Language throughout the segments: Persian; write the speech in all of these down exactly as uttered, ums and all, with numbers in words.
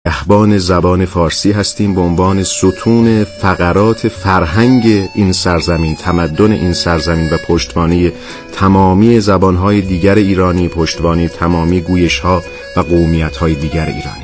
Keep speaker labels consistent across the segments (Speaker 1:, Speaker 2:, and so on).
Speaker 1: نگهبان زبان فارسی هستیم به عنوان ستون فقرات فرهنگ این سرزمین، تمدن این سرزمین و پشتوانه تمامی زبانهای دیگر ایرانی، پشتوانه تمامی گویش‌ها و قومیت‌های دیگر ایرانی.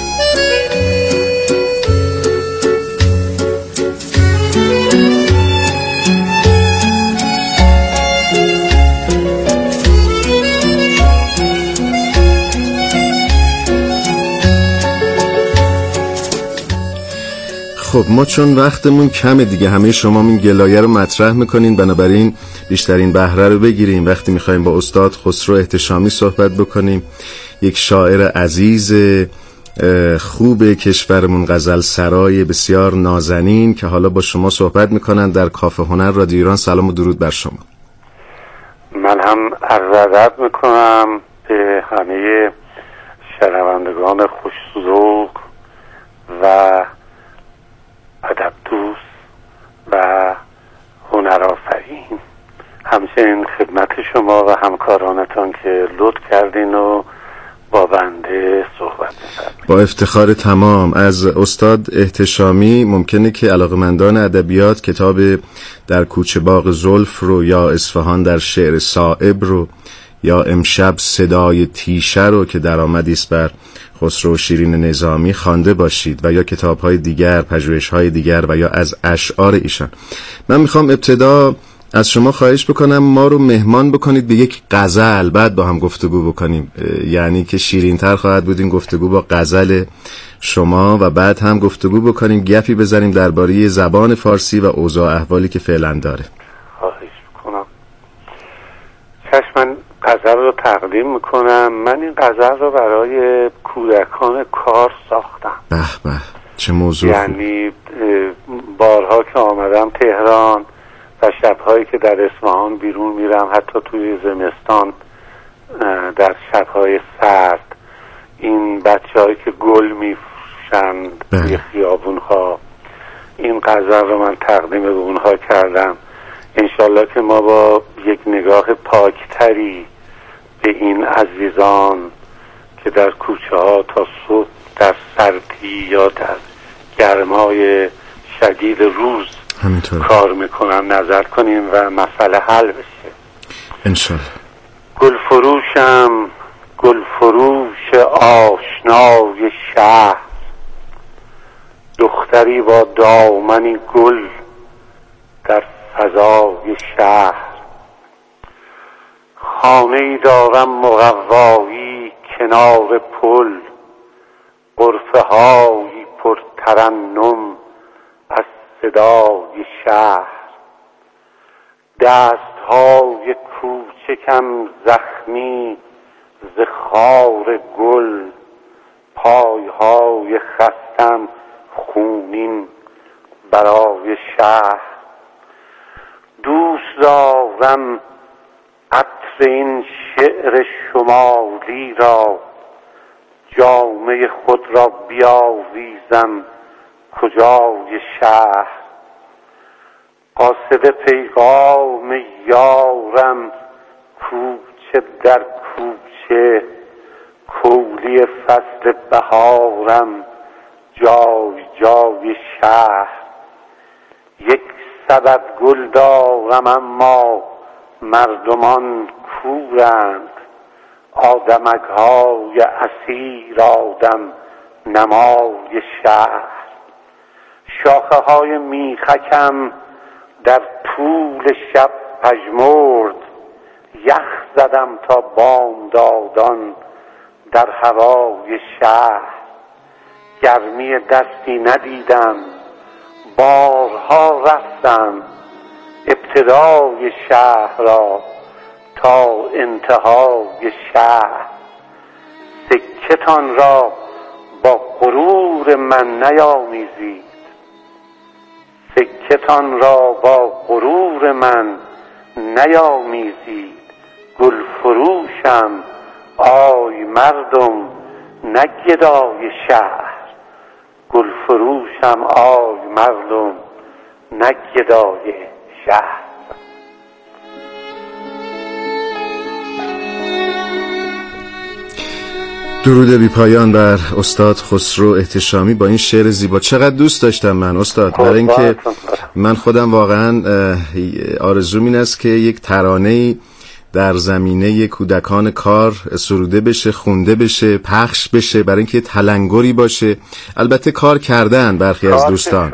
Speaker 1: خب ما چون وقتمون کمه دیگه، همه شما این گلایه رو مطرح میکنین، بنابراین بیشترین بهره رو بگیریم. وقتی میخوایم با استاد خسرو احتشامی صحبت بکنیم، یک شاعر عزیز خوب کشورمون، غزل سرای بسیار نازنین که حالا با شما صحبت میکنن در کافه هنر رادیو ایران. سلام و درود بر شما.
Speaker 2: من هم عرض ادب میکنم به همه شنوندگان خوش‌ذوق و ادب دوست و هنرآفرین، همچنین خدمت شما و همکارانتان که لطف کردین و با بنده صحبت بفرمایید.
Speaker 1: با افتخار تمام. از استاد احتشامی ممکنه که علاقمندان ادبیات کتاب در کوچه باغ زلف رو، یا اصفهان در شعر صائب رو، یا امشب صدای تیشه رو که درآمدی است بر خسرو شیرین نظامی خوانده باشید، و یا کتاب‌های دیگر، پژوهش‌های دیگر و یا از اشعار ایشان. من میخوام ابتدا از شما خواهش بکنم ما رو مهمان بکنید به یک غزل، بعد با هم گفتگو بکنیم. یعنی که شیرین‌تر خواهد بود این گفتگو با غزل شما، و بعد هم گفتگو بکنیم، گپی بزنیم درباره زبان فارسی و اوضاع احوالی که فعلا داره.
Speaker 2: خواهش میکنم. چشم، غزل رو تقدیم میکنم. من این غزل رو برای کودکان کار ساختم.
Speaker 1: به به، چه موضوع.
Speaker 2: یعنی بارها که آمدم تهران و شبهایی که در اصفهان بیرون میرم، حتی توی زمستان در شبهای سرد، این بچه هایی که گل میفروشند توی خیابونها، این غزل رو من تقدیم به اونها کردم. انشالله که ما با یک نگاه پاکتری به این عزیزان که در کوچه ها تا صبح در سردی یا در گرمای شدید روز همینطور کار میکنن نظر کنیم و مسئله حل بشه
Speaker 1: انشالله.
Speaker 2: گل فروشم، گل فروش آشنای شهر، دختری با دامنی گل در فضای شهر. خانه‌ای دارم مقوایی کنار پل، غرفه‌هایی پر ترنم از صدای شهر. دست‌های کوچکم زخمی ز خار گل، پای‌های خستم خونین برای شهر. دوست دارم عطر این شعر شمالی را، جامه خود را بیاویزم کجای شهر. قاصد پیغام یارم کوچه در کوچه، کولی فصل بهارم جای جای شهر. یک سبد گل دارم اما مردمان کورند، آدمک های اسیر آدم نمای شهر. شاخه های میخکم در طول شب پژمرد، یخ زدم تا بامدادان در هوای شهر. گرمی دستی ندیدم، بارها رفتم ابتدای شهر را تا انتهای شهر. سکتان را با غرور من نیامیزید، سکتان را با غرور من نیامیزید. گل فروشم آی مردم نه گدای شهر، گل فروشم آی مردم نه گدای شهر.
Speaker 1: درود بی پایان بر استاد خسرو احتشامی با این شعر زیبا. چقدر دوست داشتم من استاد، برای اینکه من خودم واقعا آرزوم این است که یک ترانه‌ای در زمینه کودکان کار سروده بشه، خونده بشه، پخش بشه، برای اینکه تلنگری باشه. البته کار کردن برخی از دوستان،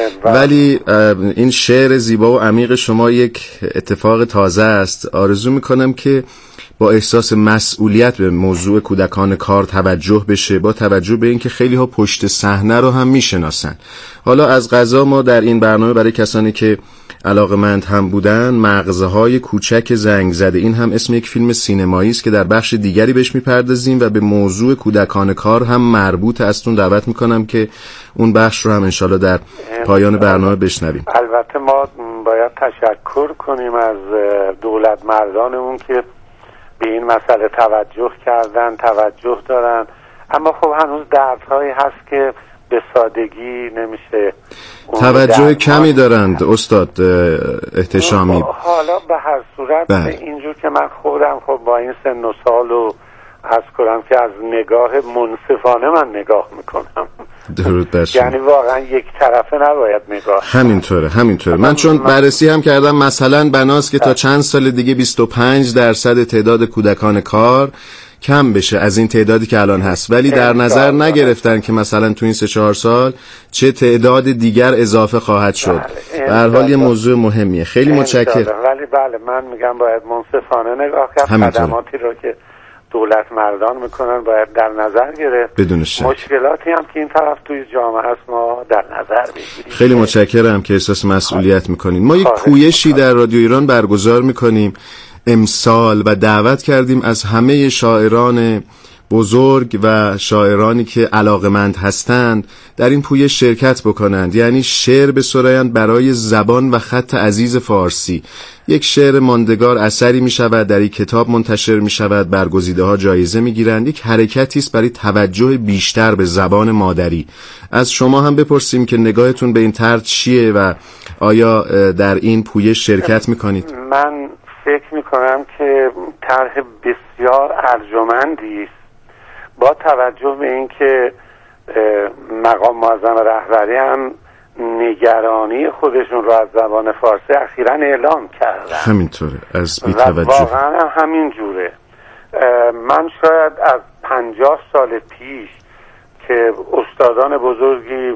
Speaker 1: ولی این شعر زیبا و عمیق شما یک اتفاق تازه است. آرزو میکنم که با احساس مسئولیت به موضوع کودکان کار توجه بشه، با توجه به اینکه خیلی ها پشت صحنه رو هم میشناسن. حالا از قضا ما در این برنامه برای کسانی که علاقمند هم بودن، مغزهای کوچک زنگ زده، این هم اسم یک فیلم سینمایی است که در بخش دیگری بهش میپردازیم و به موضوع کودکان کار هم مربوط استون دعوت میکنم که اون بخش رو هم انشالله در پایان برنامه بشنویم.
Speaker 2: البته ما باید تشکر کنیم از دولت مردانمون که به این مسئله توجه کردن، توجه دارن، اما خب هنوز دردهایی هست که به سادگی نمیشه.
Speaker 1: توجه کمی دارند استاد احتشامی.
Speaker 2: حالا به هر صورت بله. اینجور که من خودم خب با این سن و سال و عرض کنم که از نگاه منصفانه من نگاه میکنم.
Speaker 1: درود بر شما.
Speaker 2: یعنی واقعا یک طرفه نباید نگاه.
Speaker 1: همینطوره همینطوره. من چون بررسی هم کردم، مثلا بناست که تا چند سال دیگه بیست و پنج درصد تعداد کودکان کار کم بشه از این تعدادی که الان هست، ولی در نظر نگرفتن که مثلا تو این سه چهار سال چه تعداد دیگر اضافه خواهد شد. به هر حال یه موضوع مهمیه. خیلی متشکرم.
Speaker 2: ولی بله من میگم باید منصفانه نگاه کرد. خدماتی رو که دولت مردان میکنن باید در نظر گرفت.
Speaker 1: بدون شک.
Speaker 2: مشکلاتی هم که این طرف توی جامعه هست ما در نظر بگیریم.
Speaker 1: خیلی متشکرم که احساس مسئولیت میکنین. ما یک پویشی در رادیو ایران برگزار میکنیم امسال و دعوت کردیم از همه شاعران بزرگ و شاعرانی که علاقمند هستند در این پویش شرکت بکنند، یعنی شعر بسرایند برای زبان و خط عزیز فارسی. یک شعر ماندگار اثری می شود، در یک کتاب منتشر می شود، برگزیده ها جایزه می گیرند. یک حرکتی است برای توجه بیشتر به زبان مادری. از شما هم بپرسیم که نگاهتون به این طرح چیه و آیا در این پویش شرکت می کنید؟
Speaker 2: من فکر می کنم که طرح بسیار ارجمندی است، با توجه به اینکه مقام معظم رهبری هم نگرانی خودشون رو از زبان فارسی اخیراً اعلام کردن.
Speaker 1: همینطوره، از بی
Speaker 2: توجه.
Speaker 1: توجه.
Speaker 2: و واقعا همین جوره. من شاید از پنجاه سال پیش که استادان بزرگی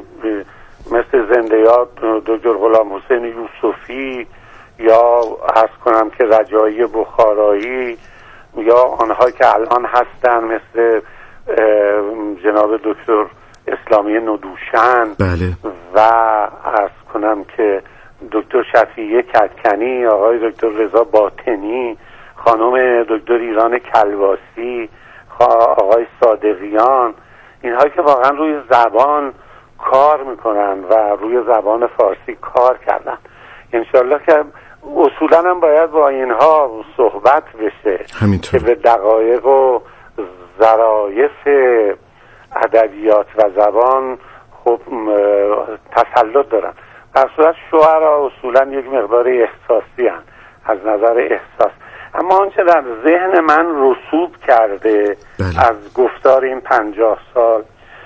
Speaker 2: مثل زنده یاد دکتر غلام حسین یوسفی یا عرض کنم که رجایی بخارایی یا آنها که الان هستن مثل جناب دکتر اسلامی ندوشن
Speaker 1: بله.
Speaker 2: و عرض کنم که دکتر شفیعی کدکنی، آقای دکتر رضا باطنی، خانم دکتر ایران کلواسی، آقای صادقیان، اینها که واقعا روی زبان کار میکنن و روی زبان فارسی کار کردن. انشالله که اصولا هم باید با اینها صحبت بشه
Speaker 1: همینطور.
Speaker 2: که به دقایق و ظرایف ادبیات و زبان خب تسلط دارن. در صورت شعرا اصولا یک مقدار احساسی هن از نظر احساس، اما آنچه در ذهن من رسوب کرده بله. از گفتار این پنجاه سال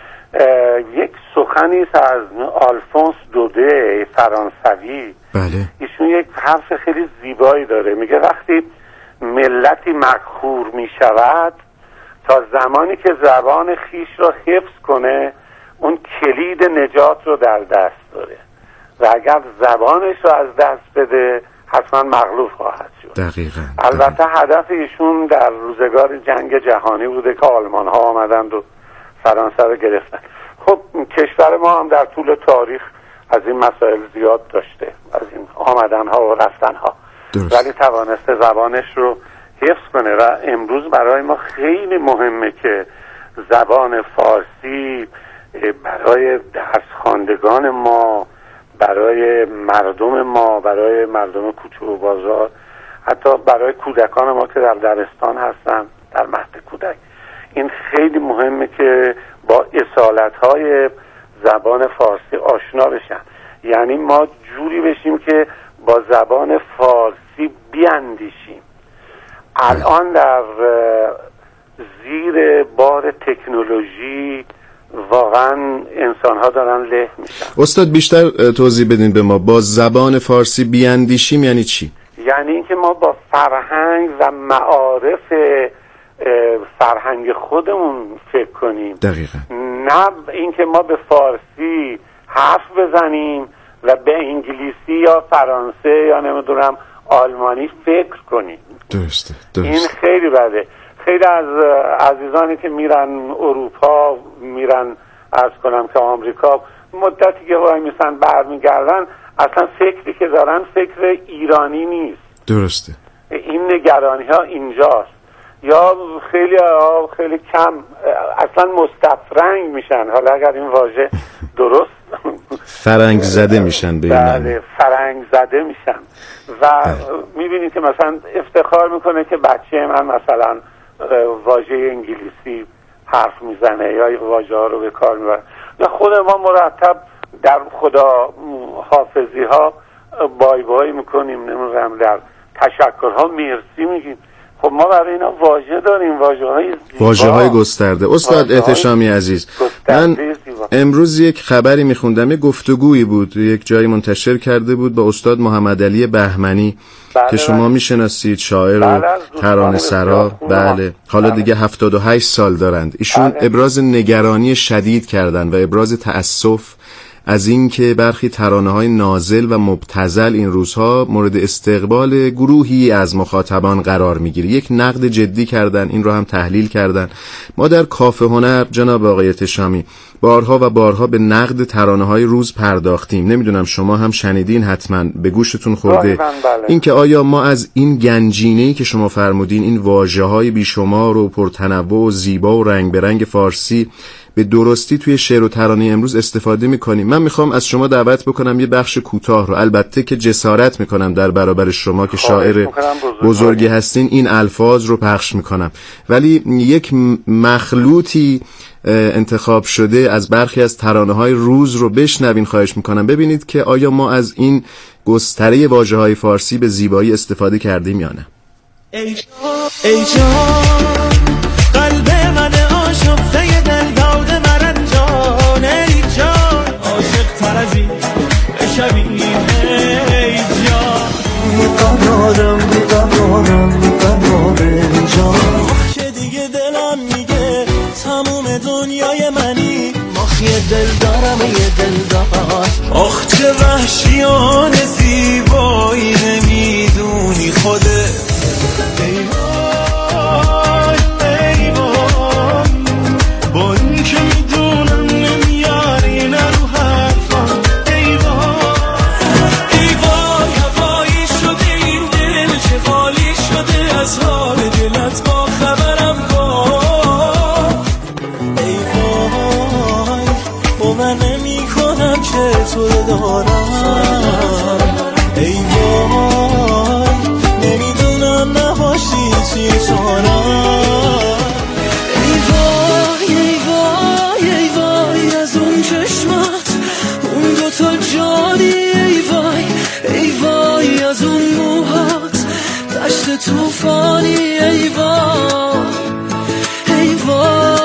Speaker 2: یک سخنی است از آلفونس دوده فرانسوی.
Speaker 1: بله.
Speaker 2: ایشون یک حرف خیلی زیبایی داره، میگه وقتی ملتی مقهور میشود تا زمانی که زبان خیش را حفظ کنه اون کلید نجات رو در دست داره و اگر زبانش رو از دست بده حتما مغلوب خواهد شد.
Speaker 1: دقیقاً.
Speaker 2: البته هدف ایشون در روزگار جنگ جهانی بوده که آلمان ها آمدند و فرانسه رو گرفتن. خب کشور ما هم در طول تاریخ از این مسائل زیاد داشته، از این آمدن ها و رفتن ها، ولی توانسته زبانش رو حفظ کنه و امروز برای ما خیلی مهمه که زبان فارسی برای درس خواندگان ما، برای مردم ما، برای مردم کوچه و بازار، حتی برای کودکان ما که در دبستان هستن، در مهد کودک، این خیلی مهمه که با اصالت‌های زبان فارسی آشنا بشن. یعنی ما جوری بشیم که با زبان فارسی بیاندیشیم. الان در زیر بار تکنولوژی واقعا انسان ها دارن له میشن.
Speaker 1: استاد بیشتر توضیح بدین به ما، با زبان فارسی بیاندیشیم یعنی چی؟
Speaker 2: یعنی اینکه ما با فرهنگ و معارف فرهنگ خودمون فکر کنیم.
Speaker 1: دقیقاً.
Speaker 2: نه اینکه ما به فارسی حرف بزنیم و به انگلیسی یا فرانسه یا نمیدونم آلمانی فکر کنیم.
Speaker 1: درسته درسته.
Speaker 2: این خیلی بده. خیلی از عزیزانی که میرن اروپا، میرن عرض کنم که آمریکا، مدتی که وای میسن برمیگردن، اصلا فکری که دارن فکر ایرانی نیست.
Speaker 1: درسته.
Speaker 2: این نگرانی ها اینجاست. یا خیلی ها خیلی کم اصلا مستفرنگ میشن. حالا اگر این واژه درست
Speaker 1: فرنگ زده میشن به
Speaker 2: بله فرنگ زده میشن و میبینید که مثلا افتخار میکنه که بچه من مثلا واژه انگلیسی حرف میزنه یا واژه ها رو به کار میبره. یا خود ما مرتب در خدا حافظی ها بای بای میکنیم، نمیدونم در تشکرها مرسی میگیم. خب ما برای اینا واژه داریم، واژه های زیبا،
Speaker 1: واژه های گسترده. استاد احتشامی عزیز، من امروز یک خبری میخوندم، یک گفتگویی بود یک جایی منتشر کرده بود با استاد محمد علی بهمنی بله که شما میشناسید، شاعر و بله ترانه سرا. بله حالا بله. دیگه هفتاد و هشت سال دارند. ایشون بله. ابراز نگرانی شدید کردن و ابراز تأسف از این که برخی ترانه‌های نازل و مبتذل این روزها مورد استقبال گروهی از مخاطبان قرار میگیره. یک نقد جدی کردن، این رو هم تحلیل کردن. ما در کافه هنر جناب آقای احتشامی بارها و بارها به نقد ترانه‌های روز پرداختیم. نمیدونم شما هم شنیدین، حتما به گوشتون خورده.
Speaker 2: بله.
Speaker 1: این که آیا ما از این گنجینه‌ای که شما فرمودین، این واژه‌های بیشمار و پرتنوع و زیبا و رنگ به رنگ فارسی به درستی توی شعر و ترانه امروز استفاده میکنیم؟ من میخوام از شما دعوت بکنم یه بخش کوتاه رو، البته که جسارت میکنم در برابر شما که شاعر بزرگی هستین این الفاظ رو پخش میکنم، ولی یک مخلوطی انتخاب شده از برخی از ترانه های روز رو بشنوین خواهش میکنم، ببینید که آیا ما از این گستره واژه های فارسی به زیبایی استفاده کردیم یا نه.
Speaker 3: ای جان ای جان قلب من آشفته دل داده مرنجان، ای جان عاشق تر از این بشویم، ای جان میقرارم میقرارم میقرارم جان، که دیگه دلم میگه تموم دنیای منی، آخ یه دل دارم یه دل دار، آخ چه وحشیان زیبایی نمیدونی خودت، ای وای ای وای با این که میدونم نمیاری نرو حرفم، ای وای ای وای هوایی شده این دل چه خالی شده از حال دلت با خبرم کن، ای وای باور نمی کنم که تو رو دارم، ای وای نمیدونم نباشی چی چارم، ای وای ای وای ای وای از اون چشمات اون دوتا جانی، ای وای ای وای از اون موهات دشت توفانی، ای وای ای وای.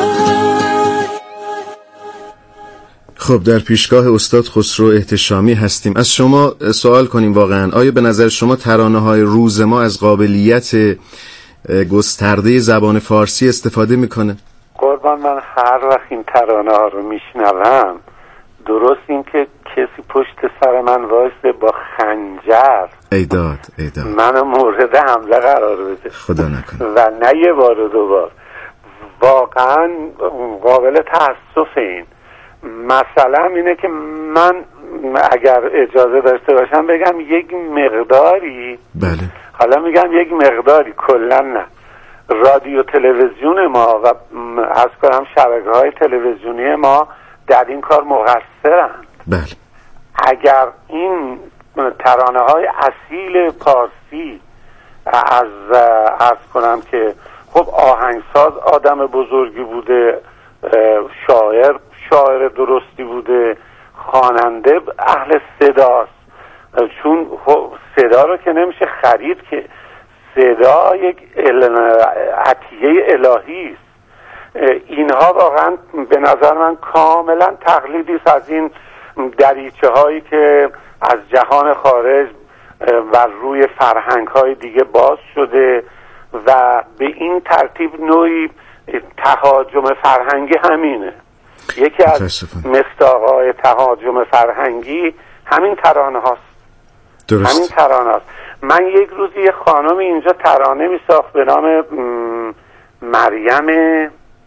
Speaker 1: خب در پیشگاه استاد خسرو احتشامی هستیم. از شما سوال کنیم واقعا آیا به نظر شما ترانه‌های روز ما از قابلیت گسترده زبان فارسی استفاده میکنه؟
Speaker 2: قربان من هر وقت این ترانه ها رو میشنوم، درست این که کسی پشت سر من وایسته با خنجر
Speaker 1: ایداد ایداد
Speaker 2: منو مورد حمله قرار بده،
Speaker 1: خدا نکنه،
Speaker 2: و نه یه بار و دو بار، واقعا قابل تأسف. این مثلا اینه که من اگر اجازه داشته باشم بگم یک مقداری،
Speaker 1: بله
Speaker 2: حالا میگم یک مقداری، کلا نه، رادیو تلویزیون ما و از کنم شبکه‌های تلویزیونی ما در این کار مقصرند.
Speaker 1: بله
Speaker 2: اگر این ترانه‌های اصیل پارسی از از کنم که خب آهنگساز آدم بزرگی بوده، شاعر شاعر درستی بوده، خواننده اهل صداست، چون صدا رو که نمیشه خرید که صدا یک عطیه الهی است. اینها واقعا به نظر من کاملا تقلیدی است از این دریچه هایی که از جهان خارج و روی فرهنگ های دیگه باز شده و به این ترتیب نوعی تهاجم فرهنگی همینه. یکی از مصداق‌های تهاجم فرهنگی همین ترانه هاست.
Speaker 1: درست.
Speaker 2: همین ترانه هاست. من یک روزی یه خانمی اینجا ترانه می ساخت به نام مریم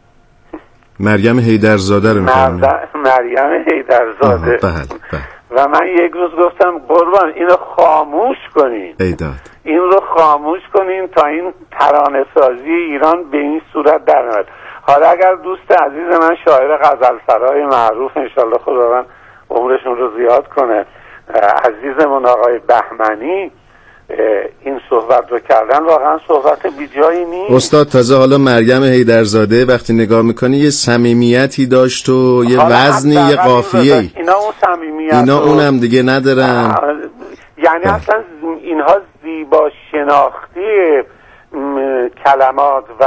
Speaker 1: مریم حیدرزاده رو می‌خونم.
Speaker 2: مریم حیدرزاده. و من یک روز گفتم قربان اینو خاموش کنین.
Speaker 1: ایداد.
Speaker 2: این رو خاموش کنین تا این ترانه سازی ایران به این صورت در نیاد. حالا اگر دوست عزیز من شاعر غزلسرای معروف انشالله خداوند عمرشون رو زیاد کنه عزیزمون آقای بهمنی این صحبت رو کردن واقعا صحبت بی جایی نیست.
Speaker 1: استاد تازه حالا مریم حیدرزاده وقتی نگاه میکنی یه صمیمیتی داشت و یه وزنی یه قافیه
Speaker 2: اینا اون صمیمیت
Speaker 1: اینا اونم دیگه ندارن.
Speaker 2: یعنی اه. اصلا اینها زیبا شناختی کلمات و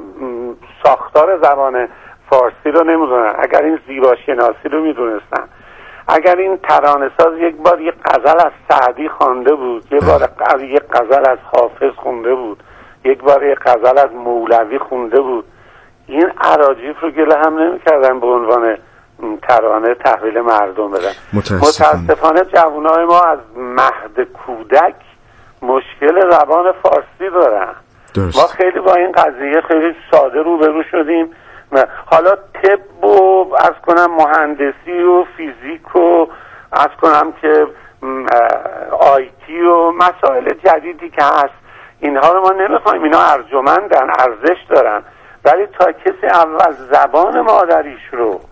Speaker 2: ساختار زبان فارسی رو نمیدونن. اگر این زیبا شناسی رو میدونستن، اگر این ترانه ساز یک بار یک غزل از سعدی خوانده بود، یک بار یک غزل از حافظ خونده بود، یک بار یک غزل از مولوی خونده بود، این اراجیف رو گله هم نمی‌کردن به عنوان ترانه تحویل مردم بدن.
Speaker 1: متاسفانه,
Speaker 2: متاسفانه جوانای ما از مهد کودک مشکل زبان فارسی دارن.
Speaker 1: درست.
Speaker 2: ما خیلی با این قضیه خیلی ساده روبرو شدیم. حالا طب و از کنم مهندسی و فیزیک و از کنم که آیتی و مسائل جدیدی که هست اینها رو ما نمیخوایم. اینا ارجمندن، ارزش دارن، ولی تا کسی اول زبان مادریش رو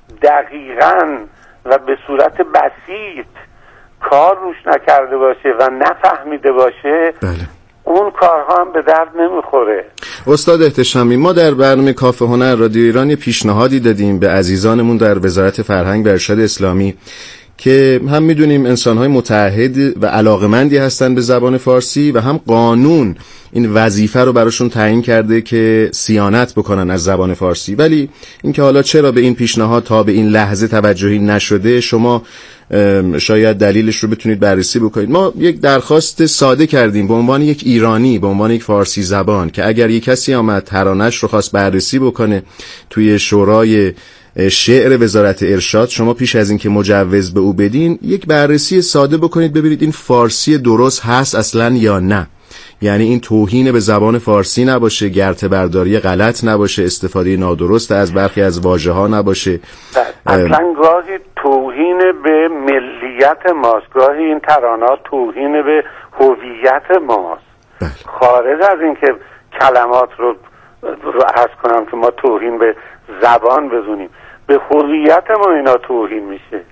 Speaker 2: دقیقاً و به صورت بسیط کار روش نکرده باشه و نفهمیده باشه
Speaker 1: بله.
Speaker 2: اون کارها هم به درد نمیخوره.
Speaker 1: استاد احتشامی، ما در برنامه کافه هنر رادیو ایران پیشنهادی دادیم به عزیزانمون در وزارت فرهنگ و ارشاد اسلامی که هم میدونیم انسان‌های متعهد و علاقمندی هستن به زبان فارسی و هم قانون این وظیفه رو براشون تعیین کرده که صیانت بکنن از زبان فارسی، ولی اینکه حالا چرا به این پیشنهاد تا به این لحظه توجهی نشده شما شاید دلیلش رو بتونید بررسی بکنید. ما یک درخواست ساده کردیم به عنوان یک ایرانی، به عنوان یک فارسی زبان، که اگر یک کسی آمد ترانه‌اش رو خواست بررسی بکنه توی شورای شعر وزارت ارشاد، شما پیش از این که مجوز به او بدین یک بررسی ساده بکنید ببینید این فارسی درست هست اصلا یا نه. یعنی این توهین به زبان فارسی نباشه، گرته برداری غلط نباشه، استفاده نادرست از برخی از واژه‌ها نباشه.
Speaker 2: اصلا گاهی توهین به ملیت ماست، گاهی این ترانه‌ها توهین به هویت ماست.
Speaker 1: بله. خارج
Speaker 2: از این که کلمات رو رو عرض کنم که ما توهین به زبان بزنیم، به هویت ما اینا توهین میشه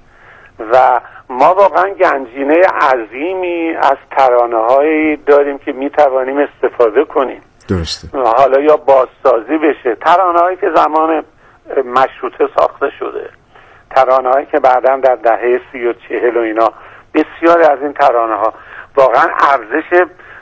Speaker 2: و ما واقعا گنجینه عظیمی از ترانه‌هایی داریم که میتوانیم استفاده کنیم.
Speaker 1: درسته.
Speaker 2: حالا یا بازسازی بشه، ترانه‌هایی که زمان مشروطه ساخته شده، ترانه‌هایی که بعداً در دهه سی و چهل و اینا، بسیاری از این ترانه‌ها واقعا ارزش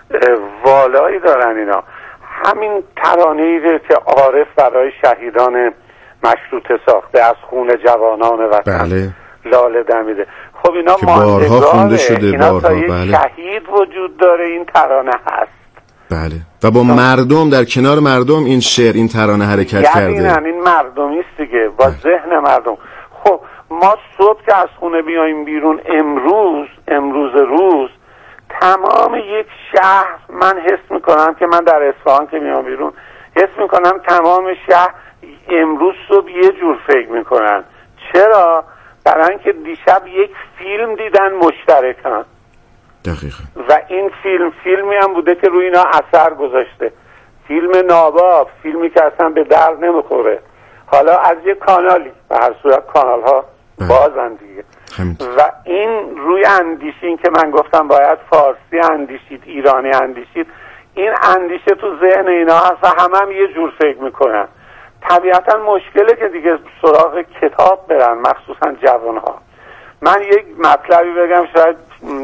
Speaker 2: والایی دارن. اینا همین ترانه‌ای که عارف برای شهیدان مشروطه ساخته، از خون جوانان وطن
Speaker 1: بله.
Speaker 2: لاله دمیده، خب اینا
Speaker 1: بارها خونده شده،
Speaker 2: اینا
Speaker 1: بارها.
Speaker 2: تا یک
Speaker 1: بله.
Speaker 2: شهید وجود داره این ترانه هست.
Speaker 1: بله. و با مردم در کنار مردم این شعر این ترانه حرکت کرده.
Speaker 2: یعنی این مردمیست دیگه، با ذهن مردم. خب ما صبح که از خونه بیایم بیرون، امروز امروز روز تمام یک شهر، من حس میکنم که من در اصفهان که میام بیرون حس میکنم تمام شهر امروز صبح یه جور فکر میکنن. چرا؟ برای اینکه دیشب یک فیلم دیدن مشترکن.
Speaker 1: دقیقاً.
Speaker 2: و این فیلم فیلمی هم بوده که روی اینا اثر گذاشته، فیلم ناباب، فیلمی که اصلا به درد نمیخوره. حالا از یک کانالی، به هر صورت کانال ها بازن دیگه. و این روی اندیشین که من گفتم باید فارسی اندیشید، ایرانی اندیشید، این اندیشه تو ذهن اینا هست و همه هم یه جور فکر میکنن. طبیعتا مشکله که دیگه سراغ کتاب برن، مخصوصا جوانها. من یک مطلبی بگم، شاید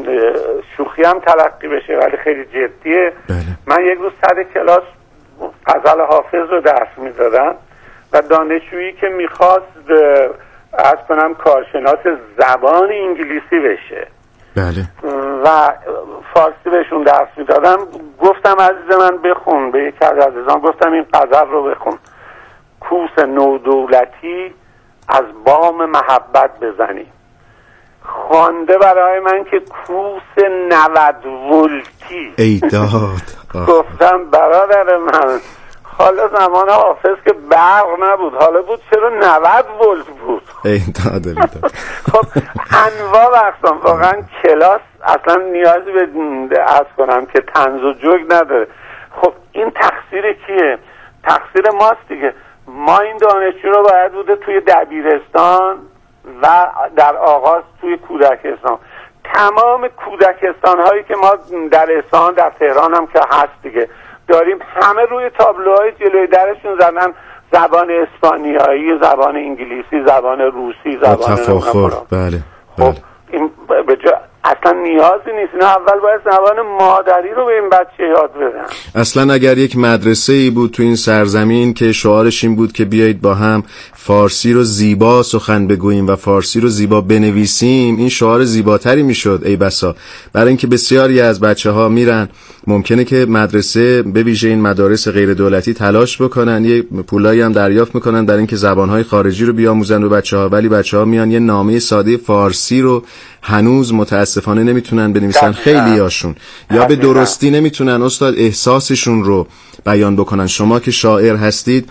Speaker 2: شوخی هم تلقی بشه ولی خیلی جدیه.
Speaker 1: بله.
Speaker 2: من یک روز سر کلاس غزل حافظ رو درس میدادم و دانشجویی که میخواست از کنم کارشناس زبان انگلیسی بشه،
Speaker 1: بله،
Speaker 2: و فارسی بهشون درس میدادم، گفتم عزیز من بخون، به یکی از عزیزان گفتم این غزل رو بخون: کوس نودولتی از بام محبت بزنی. خوانده برای من که کوس نود ولتی.
Speaker 1: ای داد.
Speaker 2: گفتم برادر من، حالا زمان حافظ که برق نبود، حالا بود چرا نود ولت بود.
Speaker 1: ای داد ای داد.
Speaker 2: خب انواع و اقسام. واقعا کلاس اصلا نیازی به عرض کنم که طنز و جوک نداره. خب این تقصیر کیه؟ تقصیر ماست دیگه. ما این دانشجو رو باید بوده توی دبیرستان و در آغاز توی کودکستان، تمام کودکستان هایی که ما در اصفهان، در تهران هم که هست دیگه داریم، همه روی تابلوهای جلوی درشون زدن زبان اسپانیایی، زبان انگلیسی، زبان روسی، زبان
Speaker 1: تفاخر. بله.
Speaker 2: خب
Speaker 1: بله.
Speaker 2: این به جا اصلا نیازی نیست. نه، اول باید زبان مادری رو به این بچه یاد بدن.
Speaker 1: اصلا اگر یک مدرسه ای بود تو این سرزمین که شعارش این بود که بیایید با هم فارسی رو زیبا سخن بگوییم و فارسی رو زیبا بنویسیم، این شعار زیباتری میشد ای بسا. برای اینکه بسیاری از بچه ها میرن، ممکنه که مدرسه به ویژه این مدارس غیر دولتی تلاش بکنن، یه پولایی هم دریافت میکنن در اینکه زبانهای خارجی رو بیاموزن به بچه‌ها، ولی بچه‌ها میان یه نامه ساده فارسی رو هنوز متاسفانه نمیتونن بنویسن، خیلی هاشون یا به درستی نمیتونن استاد احساسشون رو بیان بکنن. شما که شاعر هستید،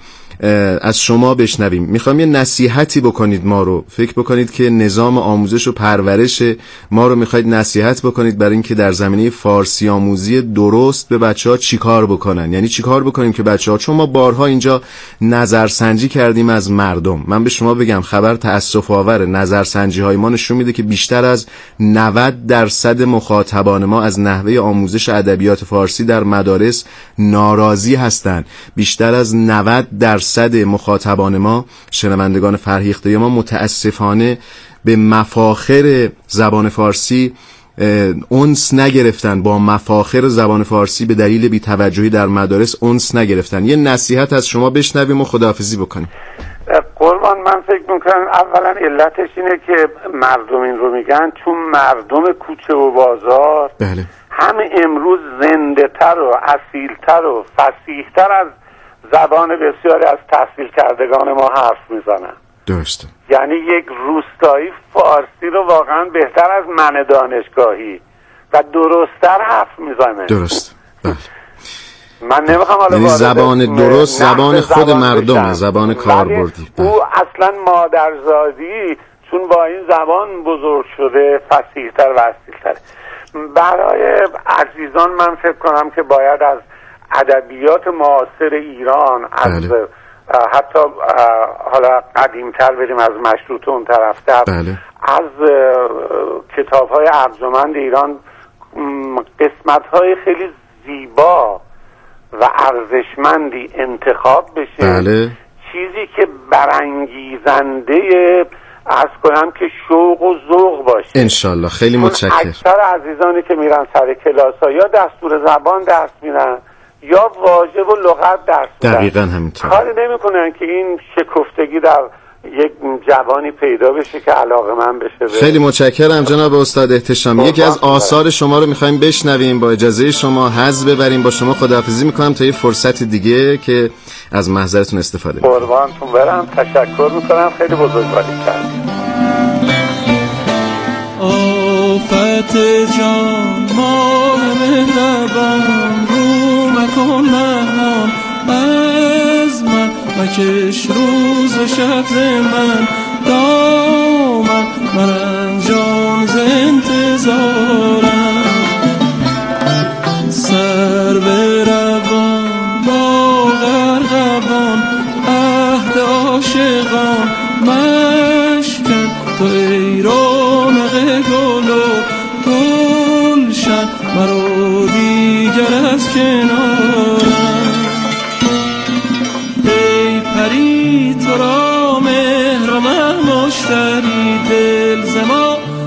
Speaker 1: از شما بشنویم. میخوام یه نصیحتی بکنید ما رو. فکر بکنید که نظام آموزش و پرورش ما رو میخواید نصیحت بکنید برای اینکه در زمینه فارسی آموزی درست به بچه‌ها چیکار بکنن. یعنی چیکار بکنیم که بچه‌ها، چون ما بارها اینجا نظرسنجی کردیم از مردم، من به شما بگم خبر تأسف آوره، نظرسنجی های ما نشون میده که بیشتر از نود درصد مخاطبان ما از نحوه آموزش ادبیات فارسی در مدارس ناراضی هستند. بیشتر از نود درصد مخاطبان ما، شنوندگان فرهیخته ما، متاسفانه به مفاخر زبان فارسی انس نگرفتن، با مفاخر زبان فارسی به دلیل بی‌توجهی در مدارس انس نگرفتن. یه نصیحت از شما بشنویم و خداحافظی بکنیم.
Speaker 2: قربان، من فکر میکنم اولا علتش اینه که مردم این رو میگن چون مردم کوچه و بازار
Speaker 1: بله.
Speaker 2: همه امروز زنده تر و اصیل تر و فصیح تر از زبان بسیاری از تحصیل کردگان ما حرف میزنن.
Speaker 1: درسته.
Speaker 2: یعنی یک روستایی فارسی رو واقعا بهتر از من دانشگاهی و درستتر حرف میزنه.
Speaker 1: درست. بله.
Speaker 2: من نمیخوام حالا
Speaker 1: یعنی زبان درست زبان خود مردم، زبان کاربردی.
Speaker 2: او اصلا مادرزادی چون با این زبان بزرگ شده فصیح‌تر و اصیل‌تر. برای عزیزان من فکر کنم که باید از ادبیات معاصر ایران، از بله. حتی حالا قدیمتر بریم، از مشروطه اون طرفتر،
Speaker 1: بله.
Speaker 2: از کتاب‌های ارجمند ایران قسمت‌های خیلی زیبا و ارزشمندی انتخاب بشه.
Speaker 1: بله.
Speaker 2: چیزی که برانگیزنده از کنم که شوق و ذوق باشه.
Speaker 1: انشالله. خیلی متشکرم.
Speaker 2: اکثر عزیزانی که میرن سر کلاس ها یا دستور زبان درس میرن یا واژه و لغت درس میرن.
Speaker 1: دقیقاً همینطور.
Speaker 2: کاری نمیکنن که این شکفتگی در یک جوانی پیدا بشه که علاقه من بشه.
Speaker 1: خیلی متشکرم جناب استاد احتشامی. یکی از آثار شما رو میخوایم بشنویم، با اجازه شما حظ ببریم. با شما خداحافظی میکنم تا یه فرصت دیگه که از محضرتون استفاده کنیم.
Speaker 2: قربانتون برم، تشکر میکنم، خیلی بزرگواری کردید.
Speaker 3: آفت جان ماه مهربان رو مکن مهمان از من مکش روز و شب ز من دامن من جان ز انتظارم سر به روان با غرقبان عهد عاشقان مشکن تو ای رونق گل و گلشن مرا دیگر از کنارم ای پری تو را مهر و مه مشتری دل ز ما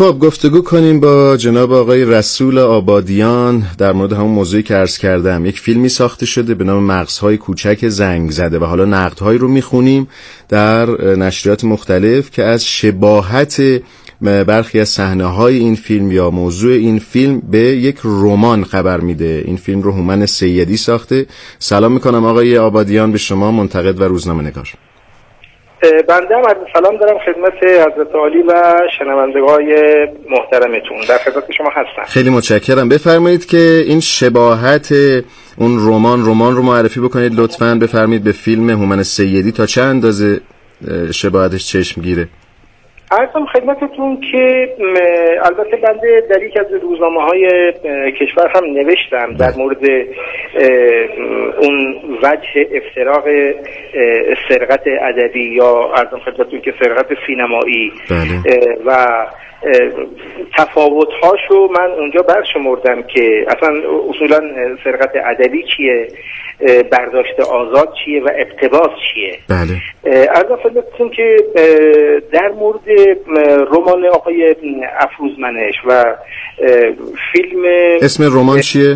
Speaker 1: خب گفتگو کنیم با جناب آقای رسول آبادیان در مورد همون موضوعی که عرض کردم. یک فیلمی ساخته شده به نام مغزهای کوچک زنگ زده و حالا نقدهایی رو میخونیم در نشریات مختلف که از شباهت برخی از صحنه‌های این فیلم یا موضوع این فیلم به یک رمان خبر میده. این فیلم رو هومن سیدی ساخته. سلام میکنم آقای آبادیان به شما، منتقد و روزنامه‌نگار.
Speaker 4: بنده هم عرض سلام دارم خدمت حضرت عالی و شنوندگان محترمتون. در خدمت شما هستم.
Speaker 1: خیلی متشکرم. بفرمایید که این شباهت اون رمان رمان رو معرفی بکنید لطفاً. بفرمایید به فیلم هومن سیدی تا چه اندازه شباهتش چشم گیره؟
Speaker 4: عرضم خدمتتون که البته بنده در یک از روزنامه‌های کشور هم نوشتم در مورد اون وجه افتراق سرقت ادبی یا عرضم خدمتتون که سرقت سینمایی و تفاوت‌هاشو من اونجا برشمردم که اصلا اصولا سرقت ادبی چیه، برداشت آزاد چیه و اقتباس چیه.
Speaker 1: بله.
Speaker 4: عرض خدمتتون که در مورد رمان آقای افروزمنش و فیلم
Speaker 1: اسم رمان چیه؟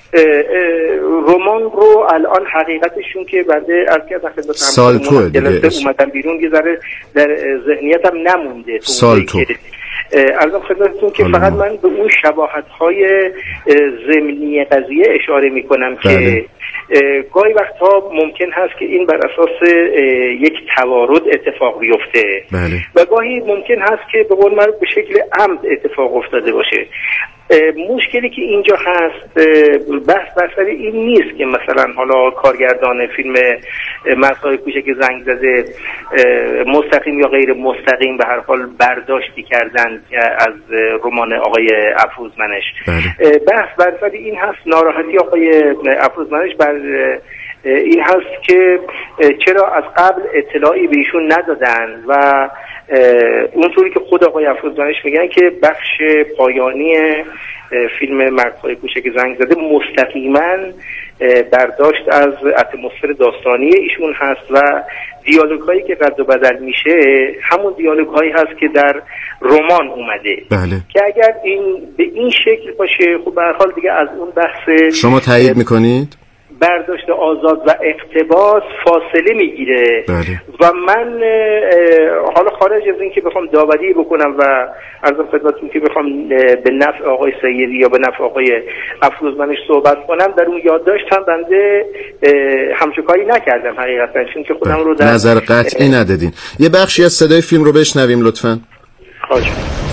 Speaker 4: رمان رو الان حقیقتشون که بنده از که خدمت
Speaker 1: سالتو دیگه
Speaker 4: اومدن بیرون یه ذره در ذهنیتم نمونده.
Speaker 1: سالتو.
Speaker 4: عرضم خدمتتون که فقط من به اون شباهت‌های ضمنی قضیه اشاره می‌کنم که گاهی وقتها ممکن هست که این بر اساس یک توارد اتفاق بیفته
Speaker 1: بله.
Speaker 4: و گاهی ممکن هست که به قول معروف به شکل عمد اتفاق افتاده باشه. مشکلی که اینجا هست بحث بر سر این نیست که مثلا حالا کارگردان فیلم مغزهای کوچک زنگ زده مستقیم یا غیر مستقیم به هر حال برداشتی کردن از رمان آقای افروزمنش.
Speaker 1: بله.
Speaker 4: بحث بر سر این هست، ناراحتی آقای افروزمنش بر این هست که چرا از قبل اطلاعی به ایشون ندادن و اونطوری که خود آقای افروزمنش میگن که بخش پایانی فیلم مغزهای کوچک زنگ زده مستقیما برداشت از اتمسفر داستانی ایشون هست و دیالوگ هایی که رد و بدل میشه همون دیالوگ هایی هست که در رمان اومده.
Speaker 1: بله.
Speaker 4: که اگر این به این شکل باشه خب به هر حال دیگه از اون بحث
Speaker 1: شما تایید میکنید؟
Speaker 4: برداشت آزاد و اقتباس فاصله میگیره.
Speaker 1: بله.
Speaker 4: و من حالا خارج از این که بخوام داوری بکنم و عرضم خدمتتون که بخوام به نفع آقای سیدی یا به نفع آقای افروزمنش صحبت کنم، در اون یادداشت هم بنده همچون کاری نکردم حقیقتا، چون که خودم رو در
Speaker 1: نظر قطعی ندادین. یه بخشی از صدای فیلم رو بشنویم لطفاً.
Speaker 4: خواهش.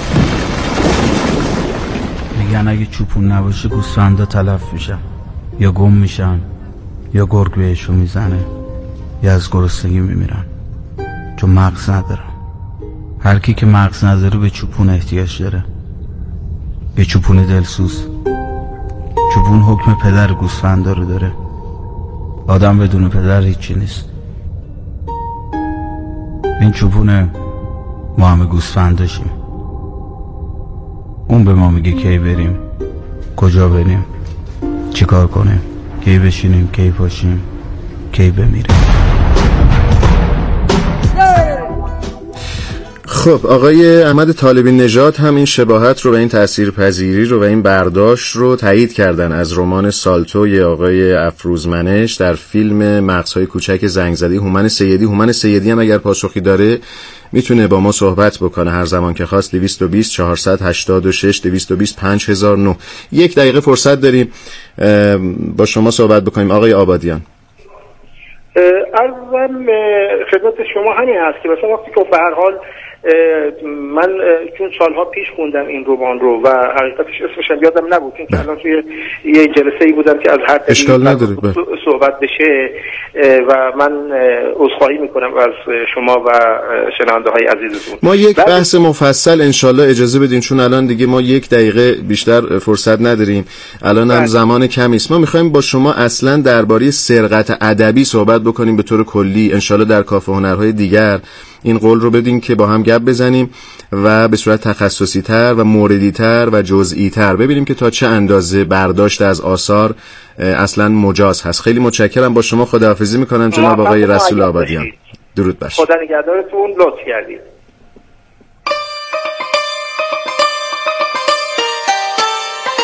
Speaker 5: میگن اگه چوپون نباشه گوسفندا تلف میشن یا گم میشن یا گرگ بهشون میزنه یا از گرسنگی میمیرن چون مغز ندارن. هر کی که مغز نداره به چوپون احتیاج داره، به چوپون دلسوز. چوپون حکم پدر گوسفندا رو داره. آدم بدون پدر هیچی نیست. این چوپونه، ما همه گوسفنداشیم. اون به ما میگه کی بریم، کجا بریم، چی کار کنیم، کی بشینیم، کی پاشیم، کی بمیریم.
Speaker 1: خب آقای احمد طالبی نژاد هم این شباهت رو و این تاثیرپذیری رو و این برداشت رو تایید کردن از رمان سالتوی آقای افروزمنش در فیلم مغزهای کوچک زنگ زده هومن سیدی. هومن سیدی هم اگر پاسخی داره میتونه با ما صحبت بکنه هر زمان که خواست. دویست و بیست چهارصد و هشتاد و شش دویست و بیست پنج هزار و نه. یک دقیقه فرصت داریم با شما صحبت بکنیم آقای آبادیان.
Speaker 4: عرضم خدمت شما همین هست که مثلا وقتی که به هر حال من چون سالها پیش خوندم این رمان رو و حقیقتش اسمش هم یادم نبود، چون که الان توی یه جلسه ای بودم که از هر طریقی صحبت بشه و من عذرخواهی میکنم از شما و شنونده های عزیزتون.
Speaker 1: ما یک بحث مفصل انشالله اجازه بدین، چون الان دیگه ما یک دقیقه بیشتر فرصت نداریم، الان هم زمان کمی است. ما میخوایم با شما اصلا درباره سرقت ادبی صحبت بکنیم به طور کلی. انشالله در کافه هنرهای دیگر این قول رو بدیم که با هم گپ بزنیم و به صورت تخصصی تر و موردی تر و جزئی تر ببینیم که تا چه اندازه برداشت از آثار اصلا مجاز هست. خیلی متشکرم، با شما خداحافظی میکنم جناب آقای رسول آبادیان. درود بر شما.
Speaker 4: خدا نگهدارتون، لطف کردید.